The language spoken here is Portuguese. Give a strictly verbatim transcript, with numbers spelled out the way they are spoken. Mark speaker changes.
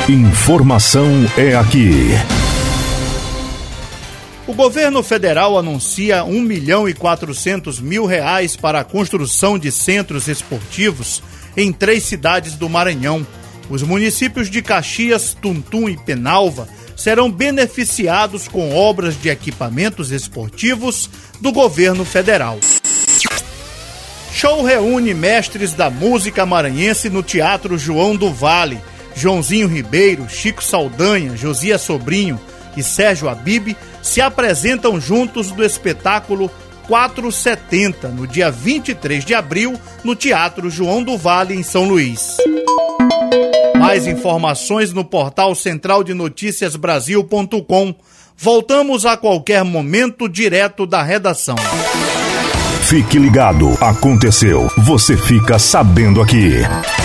Speaker 1: Informação é aqui.
Speaker 2: O governo federal anuncia um milhão e quatrocentos mil reais para a construção de centros esportivos em três cidades do Maranhão. Os municípios de Caxias, Tuntum e Penalva serão beneficiados com obras de equipamentos esportivos do governo federal. Show reúne mestres da música maranhense no Teatro João do Vale. Joãozinho Ribeiro, Chico Saldanha, Josias Sobrinho e Sérgio Abib se apresentam juntos do espetáculo quatrocentos e setenta, no dia vinte e três de abril, no Teatro João do Vale, em São Luís. Mais informações no portal central de notícias brasil ponto com. Voltamos a qualquer momento, direto da redação.
Speaker 1: Fique ligado, aconteceu, você fica sabendo aqui.